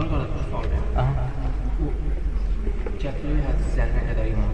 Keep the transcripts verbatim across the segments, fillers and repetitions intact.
Sonra da sual verir. Gətirir hədis zərrə qədər iman.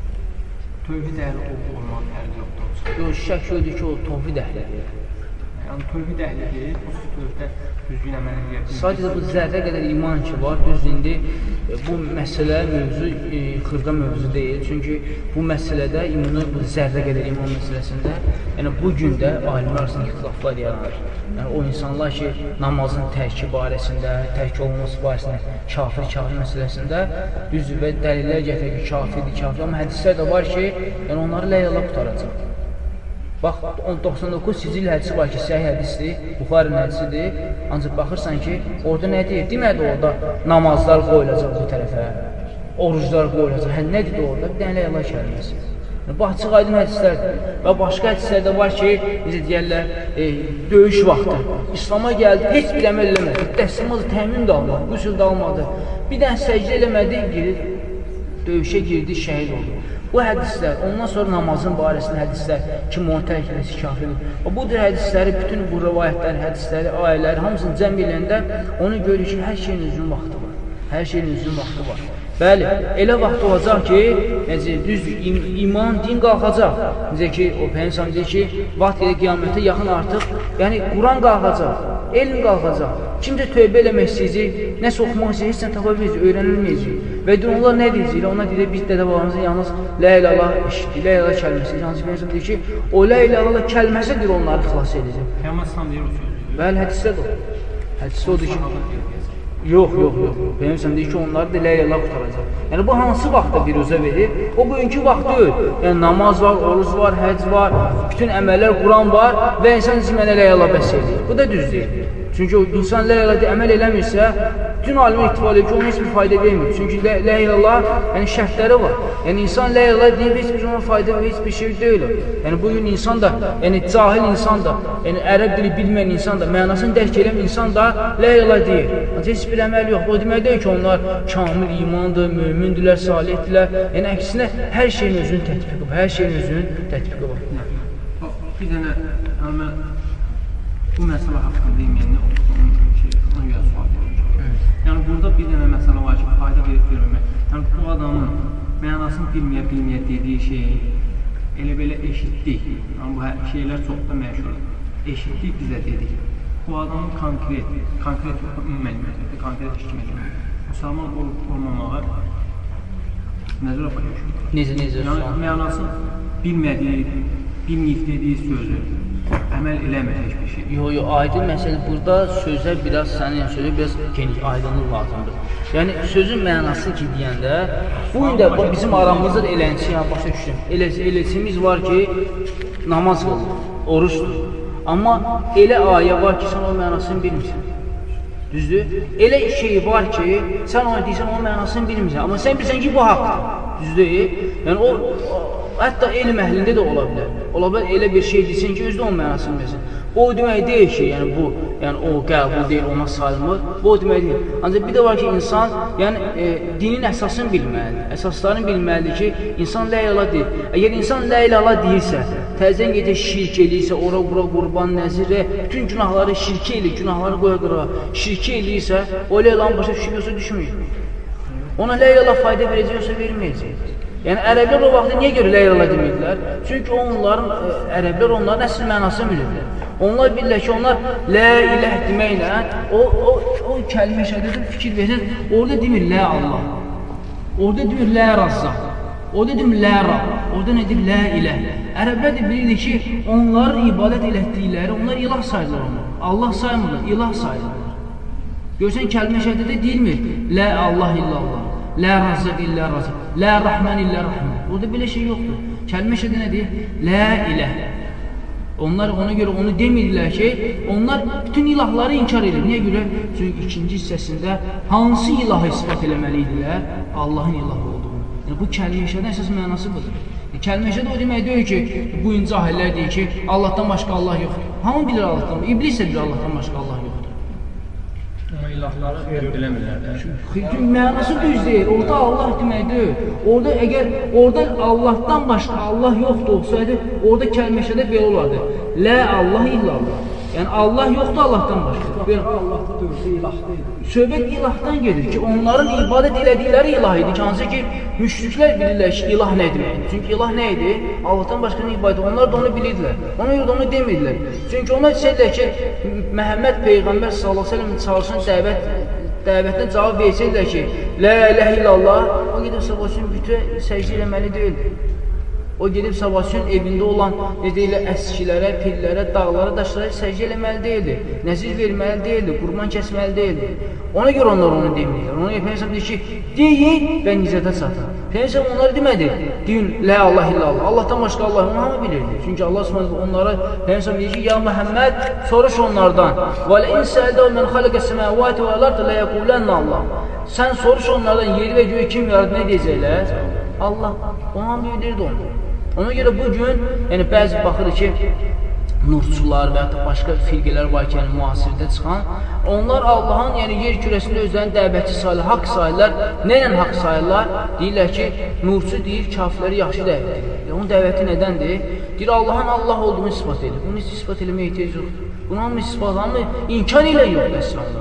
Tövhid əhli olmaq fərqi yoxdur. Yox, şək yoxdur ki, o tövhid əhlidir. Yəni, tövhid əhlidir, o tövhiddə düzgün əməl edə bilir. Sadəcə bu zərrə qədər iman ki var, düz indi bu məsələ mövzu e, xırda mövzu deyil. Çünki bu məsələdə imanı, bu zərrə qədər iman məsələsində, yəni bu gün də alimlər arasında ixtilaflar yaranır. Yəni o insanlar ki, namazın tərki barəsində, tərk olunması barəsində, kafir, kafir məsələsində düz və dəlillər gətirir ki, kafirdir, kafir. Amma hədislər də var ki, yəni onları ləyələ qutaracaq. Bax, doxsan doqquz sicil hədisi var ki, səhih hədisdir, Buxarinin hədisidir. Ancaq baxırsan ki, orada nə deyir? Demədi orada namazlar qoyulacaq bu tərəfə, oruclar qoyulacaq. Hə, nə dedi orada? Bir dənə Allah kəlməsi. Bu açıq aydın hədislərdir. Və başqa hədislərdə var ki, necə deyərlər, e, döyüş vaxtı. İslam'a gəldi, heç bir əməl eləmədi. Dəstəmazı təmin də almadı, qüsül də almadı. Bir dənə səcdə eləmədi, girir, döyüşə girdi, şəhid oldu. Bu hədislər, ondan sonra namazın barəsində hədislər, kim onu tərk eləsi kafirdir. Bu cür hədisləri, bütün bu rivayətləri, hədisləri, ayələri, hamısını cəm eləyəndə onu görür ki, hər şeyin üzrün vaxtı var. Hər şeyin üzrün vaxtı var. Bəli, elə vaxt olacaq ki, necə, düz im iman, din qalxacaq. Necə ki, o Peygəmbər deyir ki, vaxt elə qiyamətə yaxın artıq, yəni Quran qalxacaq, elm qalxacaq. Kimcə tövbə eləmək istəyəcək, nəsə oxumaq istəyəcək, heç sən tapa bilməyəcək, öyrənilməyəcək. Və onlar nə deyəcəklər? Ona deyir, biz dədə-babamızın yalnız lə ilə Allah eşitdik, lə ilə Allah kəlməsi. Yalnız Peygəmbər deyir ki, o lə ilə Allah kəlməsidir onları xilas edəcək. Peyğəmbər deyir o sözü. Bəli, hədisdə də o. Hədisdə odur ki, yox, yox, yox. Peygəmbər deyir ki, onları da lə ilə Allah qutaracaq. Yəni, bu hansı vaxtda biruzə verir? O, bugünkü vaxt deyil. Yəni, namaz var, oruz var, həc var, bütün əməllər, Quran var və insan mənə lə ilə Allah bəs edir. Bu da düz deyil. Çünki o insan lə ilə Allah əməl eləmirsə, bütün alimə itibar edir ki, ona heç bir fayda vermir. Çünki lə ilə Allah, yəni şərtləri var. Yəni, insan lə ilə Allah deyib, heç bir ona fayda verir, heç bir şey deyil. Yəni, bugün insan da, yəni cahil insan da, yəni ərəb dili bilməyən insan da, mənasını dərk edən insan da lə ilə Allah deyir. Ancaq heç bir əməl yox. O demək deyil ki, onlar kamil imandır, mömündürlər, salihdirlər. Yəni, əksinə, hər şeyin özünün tətbiqi var. Hər şeyin özünün tətbiqi var. Bir dənə, mən bu məsələ haqqında deməyəndə ona görə sual verir. Yəni, burada bir dənə məsələ var ki, fayda verib verməmək. Yəni, bu adamın mənasını bilməyə-bilməyə dediyi şeyi elə belə eşitdik. Yəni, bu şeylər çox da məşhurdur. Eşitdik, bizə dedik. Bu adamın konkret, konkret məlumatı, konkret işləməli. Müsəlman olub olmamağa nəzərə başlayır. Necə, necə? Yəni, mənasını bilmədiyi, bilməyib dediyi sözü əməl eləmir heç bir şey. Yox, yox, aydın məsələ burada sözlər biraz, sənin yəni sözə biraz geniş, aydınlıq lazımdır. Yəni, sözün mənası ki, deyəndə, bu gün də bizim aramızda da elənçi, yəni başa düşürüm, eləcimiz var ki, namaz qılır, oruçdur. Amma elə ayə var ki, sən o mənasını bilmirsən. Düzdür? Elə şey var ki, sən ona deyirsən, o mənasını bilmirsən. Amma sən bilirsən ki, bu haqdır. Düzdür? Yəni, o, hətta elm əhlində də ola bilər. Ola bilər, elə bir şey deyilsin ki, özdə onun mənasını bilsin. O demək deyil ki, yəni bu, yəni o qəbul deyil, ona sayılmır. Bu o demək deyil. Ancaq bir də var ki, insan, yəni e, dinin əsasını bilməlidir. Əsaslarını bilməlidir ki, insan lə ilə deyil. Əgər insan lə ilə deyilsə, təzən gedir şirk eləyirsə, ora bura qurban, nəzirə, bütün günahları şirk eləyir, günahları qoya qıra, şirk eləyirsə, o lə ilanın başa düşmüyorsa düşmür. Ona lə ilə fayda verəcəksə verməyəcək. Yəni, ərəblər o vaxtda niyə görə lə ilə demirdilər? Çünki onların, ə, ərəblər onların əsl mənasını bilirlər. Onlar bilirlər ki, onlar lə iləh deməklə, o, o, o kəlmə şəhədədə fikir verir, orada demir lə Allah, orada demir lə Razzaq, orada demir lə Rab, orada nə demir lə iləh. Ərəblər də bilirdi ki, onların ibadət elətdikləri, onlar ilah sayılır onlar. Allah saymırlar, ilah sayılırlar. Görsən, kəlmə şəhədədə deyilmir, lə Allah illallah. Lə Razzaq illə Razzaq, Lə Rəhmən illə Rəhmən. Orada belə şey yoxdur. Kəlmə şəhədə nə deyir? Lə iləh. Onlar ona görə onu demirlər ki, onlar bütün ilahları inkar edir. Niyə görə? Çünki ikinci hissəsində hansı ilahı ispat eləməli idilər? Allahın ilahı olduğunu. Yəni, bu kəlmə şəhədənin əsas mənası budur. Kəlmə şəhədə o demək deyir ki, bu cahillər deyir ki, Allahdan başqa Allah yoxdur. Hamı bilir Allahdan, iblis də bilir Allahdan başqa Allah yoxdur. Amma ilahları verib eləmirlər. Çünki mənası düz deyil, orada Allah demək deyil. Orada, əgər orada Allahdan başqa Allah yoxdur olsaydı, orada kəlmə şəhədə belə olardı. Lə Allah illallah. yəni Allah yoxdur Allahdan başqa. Allahda dövrdə ilahda idi. Söhbət ilahdan gedir ki, onların ibadət elədikləri ilah idi ki, hansı ki, müşriklər bilirlər ki, ilah nə deməkdir. Çünki ilah nə idi? Allahdan başqanın ibadəti. Onlar da onu bilirdilər. Ona görə də onu demirdilər. Çünki onlar istəyirlər ki, Məhəmməd Peyğəmbər sallallahu əleyhi və səlləm çağırsın dəvət dəvətinə cavab versəydilər ki, la ilahe illallah, o gedib sabahçının bütün səcdə eləməli deyildir. O gedib sabahçının evində olan, necə elə əskilərə, pillərə, dağlara, daşlara səcdə eləməli deyildir. Nəzir verməli deyildir, qurban kəsməli deyildir. Ona görə onlar onu demirlər. Ona görə Peyğəmbər deyir ki, deyin və nizətə çatın. Peyğəmbər onları demədi, deyin, la ilahe illallah, Allahdan başqa Allah, onu hamı bilirdi. Çünki Allah Subhanahu onlara Peyğəmbər deyir ki, ya Məhəmməd, soruş onlardan. Və la in sa'altahu men xalaqa semawati vel arda la yaqulanna Allah. Sən soruş onlardan, yeri və göyü kim yaradı, nə deyəcəklər? Allah. Onu hamı bilirdi onu. Ona görə bugün, yəni bəzi baxırıq ki, nurçular və ya da başqa firqələr var ki, yəni müasirdə çıxan, onlar Allahın, yəni yer kürəsində özlərini dəvətçi sayırlar, haqq sayırlar. Nə ilə haqq sayırlar? Deyirlər ki, nurçu deyir, kafirləri yaxşı dəvət edir. Onun dəvəti nədəndir? Deyir, Allahın Allah olduğunu ispat edir. Bunu heç ispat eləməyə ehtiyac yoxdur. Bunu hamı ispat, hamı inkar ilə yoxdur əsrarlar.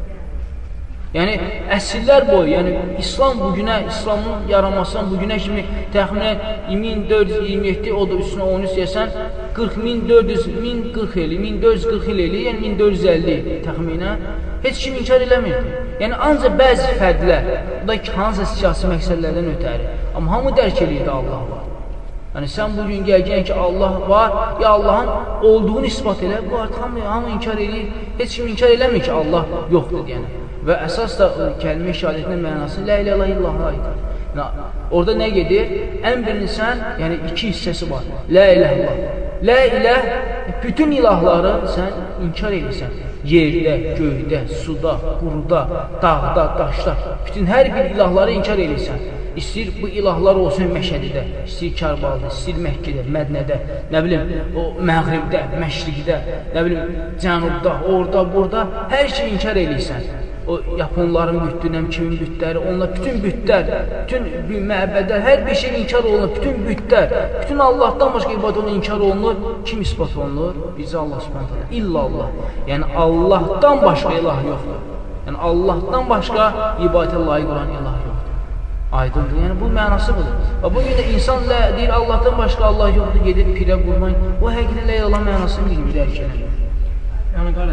Yəni, əsrlər boyu, yəni İslam bugünə, İslamın yaranmasından bugünə kimi təxminən min dörd yüz iyirmi yeddi, o da üstünə on üç deyəsən, qırx min dörd yüz, min qırx ili, min dörd yüz qırx il eli, yəni min dörd yüz əlli təxminən, heç kim inkar eləmirdi. Yəni, ancaq bəzi fərdlər, bu da ki, hansısa siyasi məqsədlərdən ötəri, amma hamı dərk edirdi Allah var. Yəni, sən bugün gəlgən ki, Allah var, ya Allahın olduğunu ispat elə, bu artıq hamı, hamı inkar edir, heç kim inkar eləmir ki, Allah yoxdur deyənə. Və əsas da kəlmə şəhadətinin mənası la ilahe illallah idi. Orada nə gedir? Ən birini sən, yəni iki hissəsi var. La ilahe illallah. La ilah, bütün ilahları sən inkar edirsən. Yerdə, göydə, suda, quruda, dağda, daşda, bütün hər bir ilahları inkar edirsən. İstəyir bu ilahlar olsun Məşədidə, istəyir Kərbalda, istəyir Məkkədə, Mədnədə, nə bilim, o Məğribdə, Məşriqdə, nə bilim, Cənubda, orada, burada, hər şey inkar edirsən. O Yaponların bütdüyünəm, kimin bütləri, onlar bütün bütlər, bütün məbədlər, hər bir şey inkar olunur, bütün bütlər, bütün Allahdan başqa ibadə olunur, inkar olunur. Kim ispat olunur? Bizə Allah subhanət hələ, illallah. Yəni Allahdan başqa ilah yoxdur. Yəni Allahdan başqa ibadətə layiq olan ilah yoxdur. Aydındır. Yəni bu mənası budur. Və bugün də insan deyir, Allahdan başqa Allah yoxdur, gedir pirə qurban. O həqiqətən la ilallah mənasını bilmir, dərk edir. Yəni qardaş,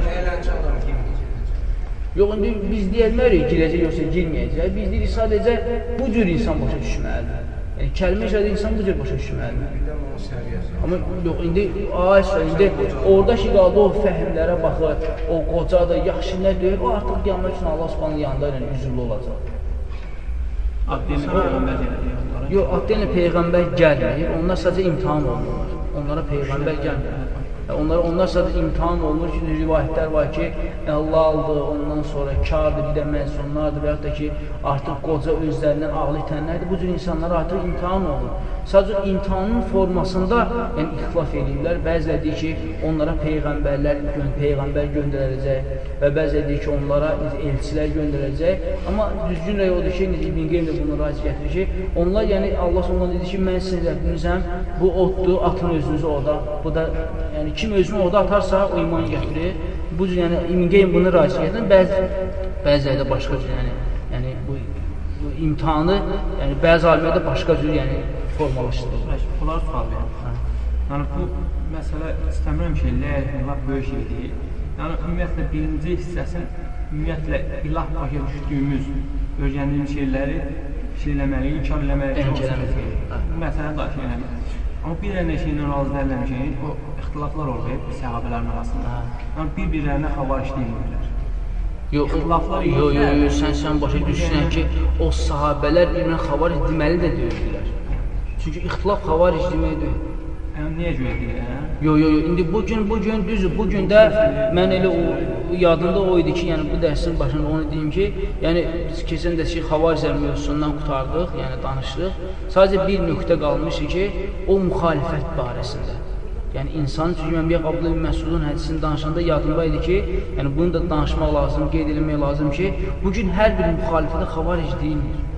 yox, indi biz deyilmərik, girəcək yoxsa girməyəcək. Biz deyirik, sadəcə bu cür insan başa düşməlidir. Yəni, kəlmə şəhədə insan bu cür başa düşməlidir. Amma yox, indi ayəsə, indi oradakı qaldı o fəhmlərə baxır, o qocadır, yaxşı nə deyir, o artıq qiyamət üçün Allah subhanın yanında ilə üzürlü olacaq. Addenlə Peyğəmbər gəlmir. Yox, addenlə Peyğəmbər gəlmir, onlar sadəcə imtihan olunurlar. Onlara Peyğəmbər gəlmir. Onlar, onlar sadəcə imtihan olunur ki, rivayətlər var ki, Allah aldı, ondan sonra kardır, bir də mənsonlardır və yaxud da ki, artıq qoca özlərindən ağlı itənlərdir. Bu cür insanlar artıq imtihan olur. Sadəcə imtihanın formasında yəni, ixtilaf edirlər. Bəzilə deyir ki, onlara Peyğəmbərlər, Peyğəmbər göndərəcək və bəzilə deyir ki, onlara elçilər göndərəcək. Amma düzgün rəy odur ki, İbn Qeym də bunu raci gətirir ki, onlar, yəni Allah ondan dedi ki, mən sizin Rəbbinizəm, bu otdur, atın özünüzü oda. Bu da, yəni kim özünü oda atarsa, o imanı gətirir. Bu cür, yəni İbn Qeym bunu raci gətirir. Bəzi, bəziləri də başqa cür, yəni, yəni bu, bu imtihanı, yəni bəzi alimlərdə başqa cür, yəni formalaşdırılır. Bunlar sual verir. Yəni bu məsələ istəmirəm ki, ilah böyük şey deyil. Yəni ümumiyyətlə birinci hissəsin ümumiyyətlə ilah başa düşdüyümüz, öyrəndiyimiz şeyləri şey eləməli, inkar eləməli. Məsələ daxil eləməli. Amma bir dənə şeylə razı deyilməmişik, o ixtilaflar olur səhabələrin arasında. Yəni bir-birlərinə xavariş deyilmirlər. Yox, yox, yox, sən sən başa düşürsən ki, o sahabələr bir-birinə xavariş deməli də deyildilər. Çünki ixtilaf xavariş demək deyil. Yəni, niyə görə deyil, hə? Yox, yox, indi bugün, bugün düzdür, bugün də mən elə o, yadında o idi ki, yəni bu dərsin başında onu deyim ki, yəni biz keçən dərs ki, xavariclər mövzusundan qutardıq, yəni danışdıq. Sadəcə bir nöqtə qalmışdı ki, o müxalifət barəsində. Yəni insan, çünki mən bir Abdullah ibn Məsudun hədisini danışanda yadımda idi ki, yəni bunu da danışmaq lazım, qeyd edilmək lazım ki, bugün hər bir müxalifətə xavaric deyilmir.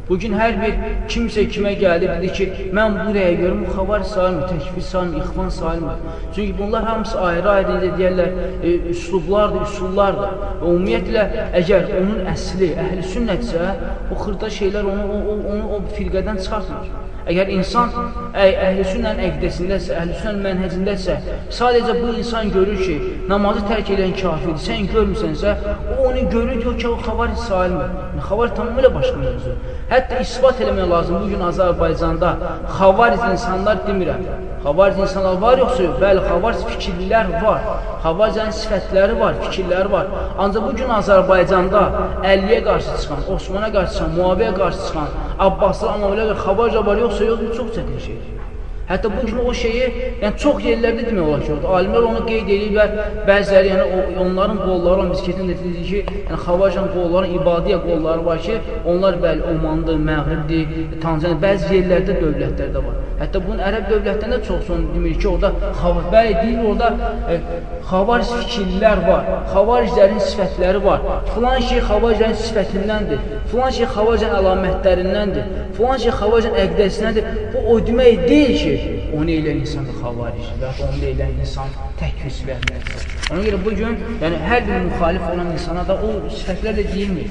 Bugün hər bir kimsə kimə gəlib, dedi ki, mən buraya görüm, xavar sayılmır, təkfir sayılmır, ixvan sayılmır. Çünki bunlar hamısı ayrı-ayrı deyərlər, e, üslublardır, üsullardır. Və ümumiyyətlə, əgər onun əsli, əhl-i sünnətsə, o xırda şeylər onu, o, onu o firqədən çıxartmır. Əgər insan əhl-i sünnənin əqdəsindəsə, əhl-i sünnənin mənhəcindəsə, sadəcə bu insan görür ki, namazı tərk edən kafirdir, sən görmürsənsə, o onu görür ki, o xavar sayılmır. Xavar tamamilə başqa mövzu. Hətta isbat eləmək lazım, bugün Azərbaycanda xavariz insanlar demirəm. Xavariz insanlar var yoxsa yox? Bəli, xavariz fikirlilər var. Xavarizlərin sifətləri var, fikirləri var. Ancaq bugün Azərbaycanda əlliyə qarşı çıxan, Osmana qarşı çıxan, Muaviyə qarşı çıxan, Abbaslı, Amavilə və xavarizlər var yoxsa yox, çox çətin şeydir. Hətta bu kimi o şeyi, yəni çox yerlərdə demək olar ki, alimlər onu qeyd edirlər, bəziləri, yəni o, onların qolları, biz keçən də dedik ki, yəni xavarizlərin qolları, ibadiyyə qolları var ki, onlar bəli, Omandır, Məğribdir, Tanzaniya, bəzi yerlərdə dövlətlərdə var. Hətta bunun ərəb dövlətlərində çox son demir ki, orada xavariz, bəli, deyil, orada e, xavariz fikirlilər var, xavarizlərin sifətləri var, filan şey xavarizlərin sifətindəndir, filan şey xavarizlərin əlamətlərindəndir, filan şey xavarizlərin əqdəsindəndir. Bu o demək deyil ki, onu eylən insan da xavariz və onu eylən insan təkvir sifətlərdir. Ona görə bugün, yəni hər bir müxalif olan insana da o sifətlər də deyilmir.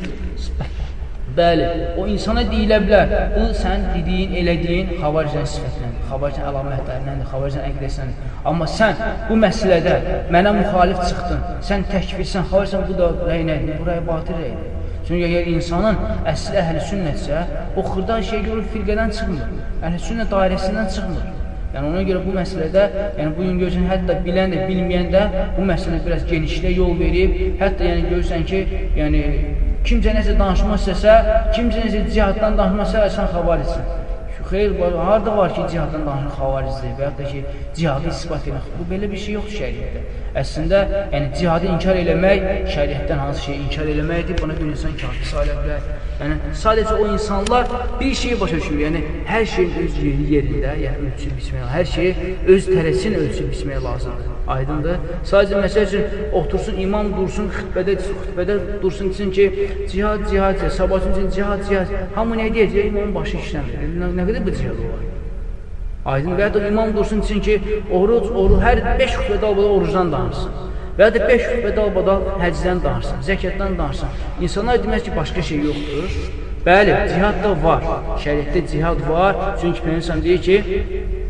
Bəli, o insana deyilə bilər, bu sən dediyin, elədiyin xavarizlərin sifətləndir, xavarizlərin əlamətlərindəndir, xavarizlərin əqdəsindəndir. Amma sən bu məsələdə mənə müxalif çıxdın, sən təkvirsən, xavarizsən, bu da rəy nədir? Bu rəy batır rəydir. Çünki əgər insanın əsli əhl-i sünnətsə, o xırda şey görür, firqədən çıxmır, əhl-i sünnət dairəsindən çıxmır. Yəni ona görə bu məsələdə, yəni bugün görürsən, hətta bilən də, bilməyən də bu məsələ biraz genişliyə yol verib, hətta yəni görürsən ki, yəni kimcə nəsə danışmaq istəsə, kimcə nəsə cihaddan danışmaq istəsə, sən xavarizsən. Xeyr, harada var ki, cihaddan danışan xavarizdir və yaxud da ki, cihadı ispat edin. Bu, belə bir şey yoxdur şəriətdə. Əslində, yəni cihadı inkar eləmək, şəriətdən hansı şeyi inkar eləməkdir, buna bir insan kafir sayıla bilər. Yəni, sadəcə o insanlar bir şeyi başa düşür, yəni hər şeyin öz yeri yerində, yəni ölçü biçmək lazım, hər şeyi öz tərəsin ölçü biçmək lazımdır. Aydındır. Sadəcə məsəl üçün otursun, imam dursun, xütbədə, xütbədə dursun desin ki, cihad, cihad, sabahçın üçün cihad, cihad. Hamı nə deyəcək? İmamın başı işləmir. Nə, nə qədər bu cihad olar? Aydın. Və ya da imam dursun desin ki, oruc, oruc, hər beş xütbədə albada orucdan danırsın. Və ya da beş xütbədə albada həcdən danırsın, zəkətdən danırsın. İnsanlar demək ki, başqa şey yoxdur. Bəli, cihad da var. Şəriətdə cihad var. Çünki Peyğəmbər deyir ki,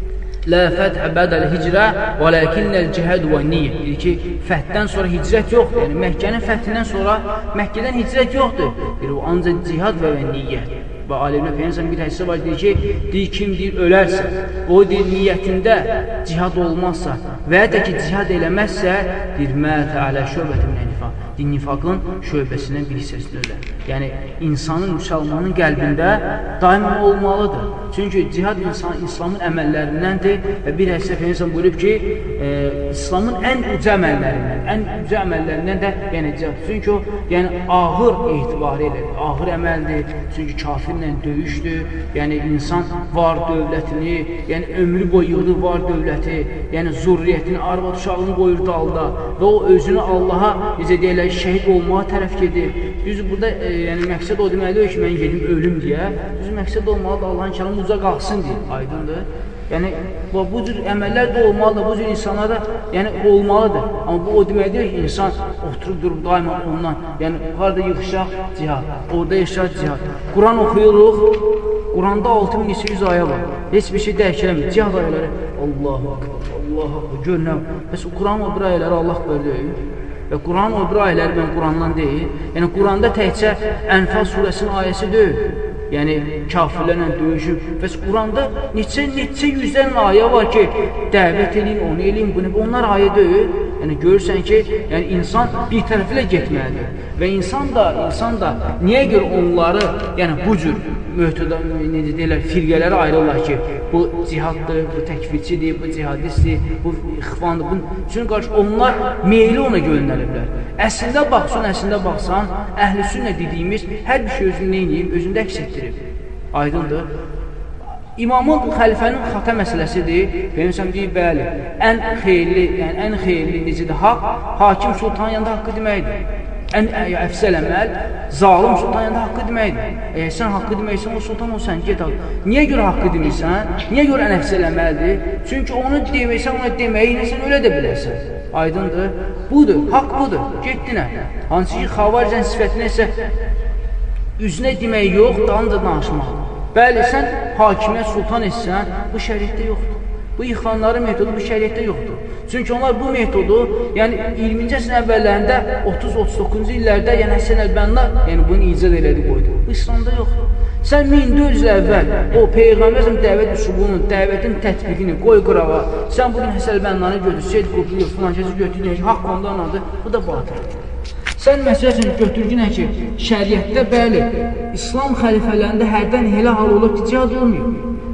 Lə fəthə bədəl hicrə və ləkinnəl cihəd və niyyə. Deyir ki, fəthdən sonra hicrət yoxdur. Yəni, Məkkənin fəthindən sonra Məkkədən hicrət yoxdur. Deyir, o ancaq cihad və niyyət. Və alimlə Peyğəmbər bir hədisi var, deyir ki, deyir, kim deyir, ölərsə, o deyir, niyyətində cihad olmazsa və ya da ki, cihad eləməzsə, deyir, mətə alə şöbəti minə nifaq. Din nifaqın şöbəsindən bir hissəsidir ölər. Yəni, insanın, müsəlmanın qəlbində daima olmalıdır. Çünki cihad insan, İslamın əməllərindəndir və bir hədisdə Peyğəmbər buyurub ki, e, İslamın ən uca əməllərindən, ən uca əməllərindən də yəni cihad. Çünki o, yəni ağır etibarı ilə, ağır əməldir. Çünki kafirlə döyüşdür. Yəni insan var dövlətini, yəni ömrü boyu yığdı var dövləti, yəni zurriyyətini, arvad uşağını qoyur dalda və o özünü Allaha, necə deyirlər, şəhid olmağa tərəf gedir. Düz burada e, yəni məqsəd o deməlidir ki, mən gedim ölüm deyə. Düz məqsəd olmalıdır Allahın kəlamı uca qalxsın deyə. Aydındır. Yəni bu, bu cür əməllər də olmalıdır, bu cür insanlar da yəni olmalıdır. Amma bu o deməkdir ki, insan oturub durub daima ondan, yəni harada yığışaq cihad, orada yaşaq cihad. Quran oxuyuruq, Quranda altı min neçə yüz ayə var. Heç bir şey dəyişələmir. Cihad ayələri Allahu akbar, Allahu akbar. Gör nə? Bəs Quranın o bir ayələri Allah akbar deyil. Və Quranın o bir ayələri mən Qurandan deyil. Yəni Quranda təkcə Ənfal surəsinin ayəsi deyil. Yəni kafirlərlə döyüşüb. Bəs Quranda neçə neçə yüzdən ayə var ki, dəvət edin, onu eləyin, bunu. Onlar ayə deyil. Yəni görürsən ki, yəni insan bir tərəflə getməlidir. Və insan da, insan da niyə görə onları, yəni bu cür möhtədə, necə deyirlər, firqələri ayrılırlar ki, bu cihaddır, bu təkfirçidir, bu cihadistdir, bu ixvandır. Bu, çünki qarşı onlar meyli ona göndəriblər. Əslində baxsan, əslində baxsan, əhl-i sünnə dediyimiz hər bir şey özünü neyiniyib, özündə əks etdirib. Aydındır. İmamın, xəlifənin xata məsələsidir. Peyğəmbər deyir, bəli, ən xeyirli, yəni ən xeyirli necədir haqq, hakim sultanın yanında haqqı deməkdir. ən əfsəl əməl zalim sultan yanında haqqı deməkdir. Əgər sən haqqı deməksən, o sultan o sən get al. Niyə görə haqqı demirsən? Niyə görə ən əfsəl əməldir? Çünki onu deməksən, ona deməyi ilə sən ölə də bilərsən. Aydındır. Budur, haqq budur. Getdinə. Hansı ki, xavaricən sifətinə isə üzünə demək yox, dalınca danışmaq. Bəli, sən hakimə sultan etsən, bu şəriətdə yoxdur. Bu ixvanların metodu bu şəriətdə yoxdur. Çünki onlar bu metodu, yəni iyirminci əsrin əvvəllərində, otuz otuz doqquzuncu illərdə, yəni Həsən Əlbanna, yəni bunu icad elədi qoydu. Bu İslamda yoxdur. Sən min dörd yüz il əvvəl o Peyğəmbərin dəvət üsulunun, dəvətin tətbiqini qoy qırağa, sən bugün Həsən Əlbannanı götür, Seyyid Qutluyev, filan kəsi götür, haqq ondan adı, bu da batıldır. Sən məsələsini götürgünə ki, şəriətdə bəli, İslam xəlifələrində hərdən elə hal olub ki, cihad olmuyor.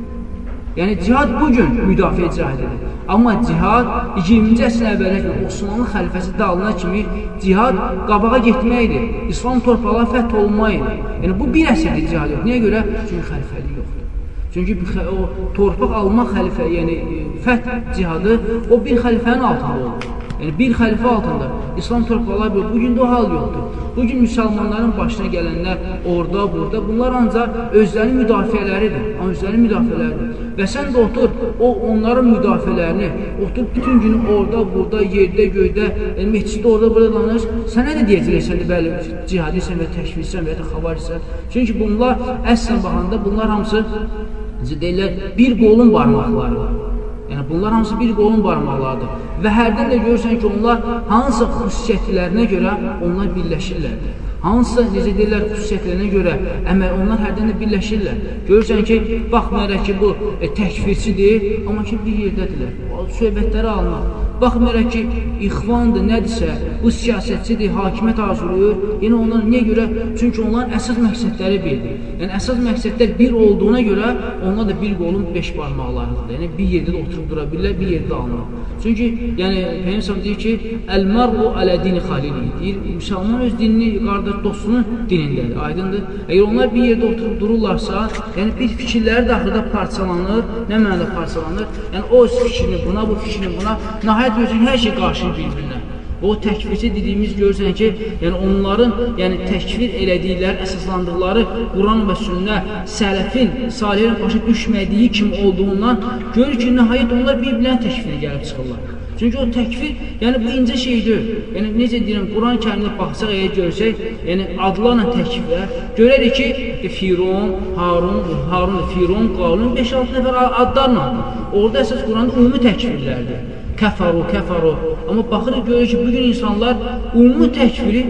Yəni, cihad bugün müdafiə cihadıdır. Amma cihad iyirminci əsrin əvvəlində Osmanlı xəlifəsi dağılana kimi cihad qabağa getməkdir. İslam torpağa fəth olunmaydı. Yəni, bu bir əsrdir cihad yox. Niyə görə? Çünki xəlifəlik yoxdur. Çünki o torpaq almaq xəlifə, yəni fəth cihadı o bir xəlifənin altında olur. Yəni, bir xəlifə altında İslam torpaqları bugün, bugün də o hal yoxdur. Bugün müsəlmanların başına gələnlər orada, burada, bunlar ancaq özlərinin müdafiələridir. Özlərinin müdafiələridir. Və sən də otur, o onların müdafiələrini, otur bütün günü orada, burada, yerdə, göydə, yəni, məhciddə orada, burada danış, sənə də deyəcəklər, sən də bəli, cihadisən və təşvirsən və ya da xavarsən. Çünki bunlar, əslən baxanda, bunlar hamısı, necə deyirlər, bir qolun barmaqlarıdır. Yəni, bunlar hamısı bir qolun barmaqlarıdır. Və hərdən də görürsən ki, onlar hansısa xüsusiyyətlərinə görə onlar birləşirlər. Hansısa, necə deyirlər, xüsusiyyətlərinə görə əməl, onlar hərdən də birləşirlər. Görürsən ki, baxmayaraq ki, bu e, təkfirçidir, amma ki, bir yerdədirlər. Söhbətləri almaq. Baxmayaraq ki, ixvandır, nədirsə, bu siyasətçidir, hakimiyyət arzuluyur. Yəni, onlar niyə görə? Çünki onların əsas məqsədləri birdir. Yəni, əsas məqsədlər bir olduğuna görə, onlar da bir qolun beş barmaqlarıdır. Yəni, bir yerdə də oturub dura bilirlər, bir yerdə alınır. Çünki, yəni, Peygəmbər deyir ki, əl-mar'u alə dini xalili deyir, müsəlman öz dinini, qardaş dostunun dinindədir, aydındır. Əgər onlar bir yerdə oturub dururlarsa, yəni, bir fikirləri də axırda parçalanır, nə mənada parçalanır? Yəni, o öz fikrini buna, bu fikrini buna, nəhayət görürsən, hər şey qarşıyır bir-birinə. O təkfirçi dediyimiz görürsən ki, yəni onların yəni, təkfir elədikləri, əsaslandıqları Quran və sünnə, sələfin, salihin başa düşmədiyi kimi olduğundan görür ki, nəhayət onlar bir-birlərin təkfirinə gəlib çıxırlar. Çünki o təkfir, yəni bu incə şeydir. Yəni, necə deyirəm, Quran-ı kərimdə baxsaq, əgər görsək, yəni adlarla təkfirə, görərik ki, Firon, Harun, Harun, Firon, Qalun, beş altı nəfər adlarla. Orada əsas Quranda ümumi təkfirlərdir. Kəfaru, kəfaru. Amma baxırıq, görür ki, bugün insanlar ümumi təkfiri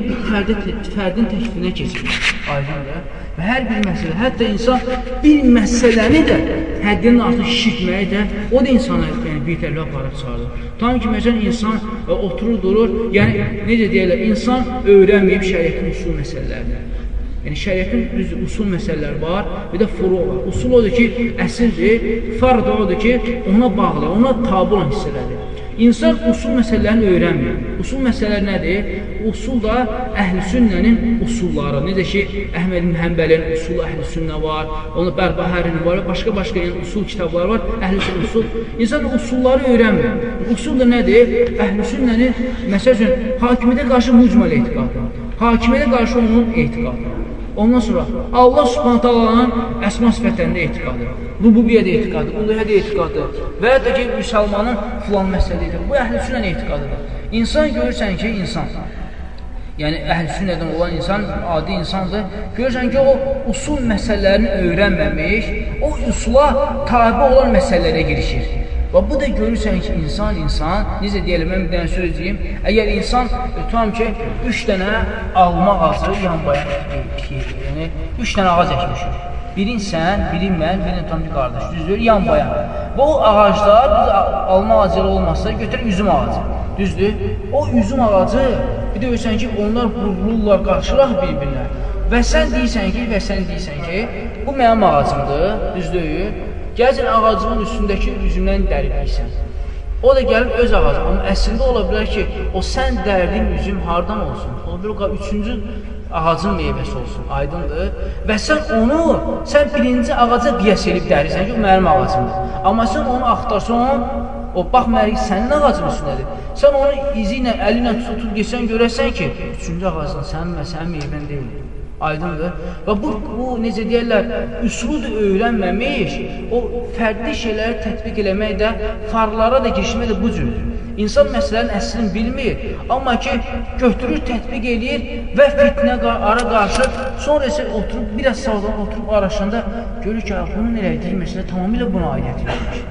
fərdin təkfirinə keçirir. Aydındır. Və hər bir məsələ, hətta insan bir məsələni də həddinin artıq şişirtməyi də, o da insana yəni, bir tərəfə aparıb çağırır. Tam ki, məsələn, insan ə, oturur, durur, yəni, necə deyərlər, insan öyrənməyib şəriətin usul məsələlərini. Yəni, şəriətin usul məsələləri var, bir də furu var. Usul odur ki, əsildir, fard odur ki, ona bağlı, ona tabi olan hissələrdir. İnsan usul məsələlərini öyrənmir. Usul məsələləri nədir? Usul da əhl-i sünnənin usulları. Necə ki, Əhməd ibn Həmbəlin usul əhl-i sünnə var, onu Bərbəhərin var, başqa-başqa yəni, usul kitabları var, əhl-i sünnə usul. İnsan usulları öyrənmir. Usul da nədir? Əhl-i sünnənin, məsəl üçün, hakimiyyətə qarşı mücməl etiqadı, hakimiyyətə qarşı onun etiqadı. Ondan sonra Allah Subhanahu taalanın əsma sifətlərində etiqadı, rububiyyədə etiqadı, uluhiyyədə etiqadı və ya da ki, müsəlmanın filan məsələdir. Bu əhl-i sünnənin etiqadıdır. İnsan görürsən ki, insan, yəni əhl-i sünnədən olan insan, adi insandır, görürsən ki, o usul məsələlərini öyrənməmiş, o usula tabi olan məsələlərə girişir. Və bu da görürsən ki, insan, insan, necə deyəlim, mən bir dənə söz deyim, əgər insan, tutam ki, üç dənə alma ağacı yan bayan pikir, yəni, üç dənə ağac əkmişim. Birin sən, birin mən, birin tutam bir qardaş, düzdür, yan bayan. Və o ağaclar, biz alma ağacları olmazsa, götürür üzüm ağacı, düzdür. O üzüm ağacı, bir də görürsən ki, onlar vurulurlar, qarşılar bir-birinə. Və sən deyirsən ki, və sən deyirsən ki, bu mənim ağacımdır, düzdür. Gəlcən ağacının üstündəki üzümdən dəriləyirsən. O da gəlib öz ağacı. Amma əslində ola bilər ki, o sən dərdiyin üzüm hardan olsun? Ola bilər o üçüncü ağacın meyvəsi olsun, aydındır. Və sən onu, sən birinci ağaca qiyas edib dərirsən ki, o mənim ağacımdır. Amma sən onu axtarsan, O baxmayaraq sənin ağacın üstündədir. Sən onu izi ilə, əli ilə tutub geçsən görəsən ki, üçüncü ağacdan sənin və sənin meyvən deyil. Aydındır. Və bu, bu necə deyərlər, üsludur öyrənməmiş, o fərqli şeyləri tətbiq eləmək də, farlara da girişmək də bu cürdür. İnsan məsələnin əslini bilmir, amma ki, götürür, tətbiq eləyir və fitnə ara qarşı, sonra isə oturub, biraz sağdan oturub araşanda görür ki, bunun elədiyi məsələ tamamilə buna aidət edilmiş.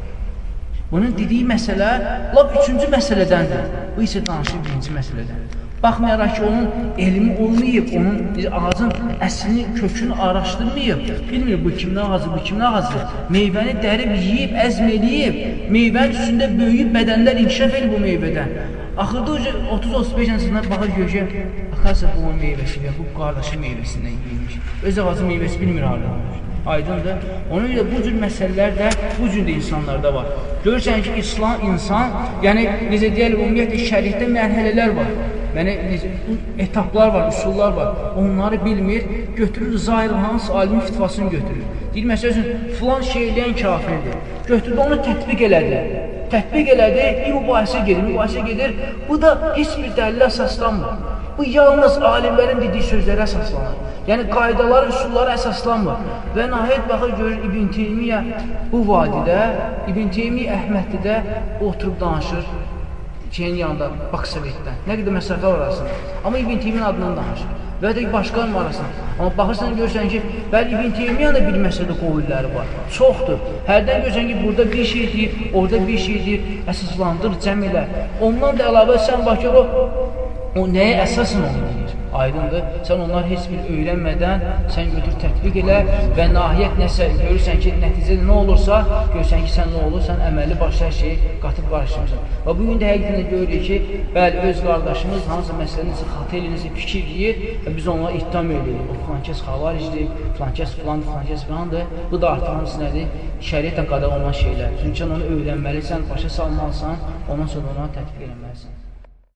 Bunun dediyi məsələ, lap üçüncü məsələdəndir. Bu isə danışır birinci məsələdən. Baxmayaraq ki, onun elmi olmayıb, onun ağacın əslini, kökünü araşdırmayıb, bilmir bu kimin ağacı, bu kimin ağacı, meyvəni dərib, yiyib, əzm eləyib, meyvənin üstündə böyüyüb, bədənlər inkişaf edib bu meyvədən. Axırda otuz otuz beş yaşından baxır görür ki, axarsa bu meyvəsi və bu qardaşı meyvəsindən yiyilmiş. Öz ağacı meyvəsi bilmir halında. Aydındır. Ona görə bu cür məsələlər də bu cür də insanlarda var. Görürsən ki, İslam, insan, yəni necə deyəlim, ümumiyyətlə şəriətdə mərhələlər var. Yəni, etaplar var, üsullar var. Onları bilmir, götürür, zahir hansı alimin fitvasını götürür. Deyir, məsəl üçün, filan şey eləyən kafirdir. Götürdü, onu tətbiq elədi. Tətbiq elədi, bir mübahisə gedir, mübahisə gedir. Bu da heç bir dəlillə əsaslanmır. Bu yalnız alimlərin dediyi sözlərə əsaslanır. Yəni, qaydalar, üsullara əsaslanmır. Və nəhayət baxır, görür, İbn Teymiyyə bu vadidə, İbn Teymiyyə Əhmədlidə oturub danışır. Şeyin yanında, Baksovetdən. Nə qədər məsafə var arasında. Amma İbn Teymiyyə adından danışır. Və də başqanın arasında. Amma baxırsan, görürsən ki, bəli, İbn Teymiyyə də bir məsələdə qovulləri var. Çoxdur. Hərdən görürsən ki, burada bir şey deyir, orada bir şey deyir, əsaslandır, cəm elə. Ondan da əlavə sən baxır, o, o nəyə əsasən onu deyir? Aydındır. Sən onlar heç bir öyrənmədən, sən götür tətbiq elə və nahiyyət nəsə görürsən ki, nəticədə nə olursa, görürsən ki, sən nə olur, sən əməlli başlı hər şeyi qatıb qarışdırırsan. Və bugün də həqiqətən görürük ki, bəli, öz qardaşımız hansısa məsələnin necə xatı eləyir, necə fikir deyir və biz onlara ittiham edirik. O filankəs xavaricdir, filankəs filandır, filankəs filandır. Bu da artıq hansı nədir? Şəriətlə qadağan olan şeylər. Çünki sən onu öyrənməlisən, başa salmalısan, ondan sonra ona tətbiq eləməlisən.